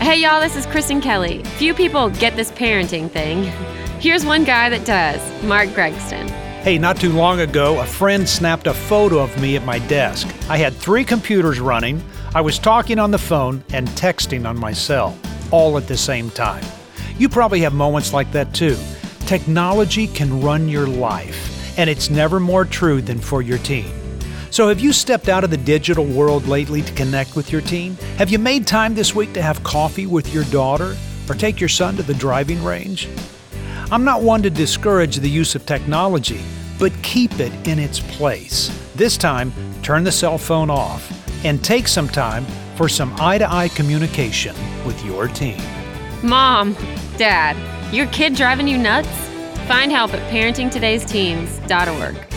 Hey y'all, this is Kristen Kelly. Few people get this parenting thing. Here's one guy that does, Mark Gregston. Hey, not too long ago, a friend snapped a photo of me at my desk. I had 3 computers running, I was talking on the phone and texting on my cell, all at the same time. You probably have moments like that too. Technology can run your life, and it's never more true than for your teen. So have you stepped out of the digital world lately to connect with your teen? Have you made time this week to have coffee with your daughter or take your son to the driving range? I'm not one to discourage the use of technology, but keep it in its place. This time, turn the cell phone off and take some time for some eye-to-eye communication with your teen. Mom, Dad, your kid driving you nuts? Find help at parentingtodaysteens.org.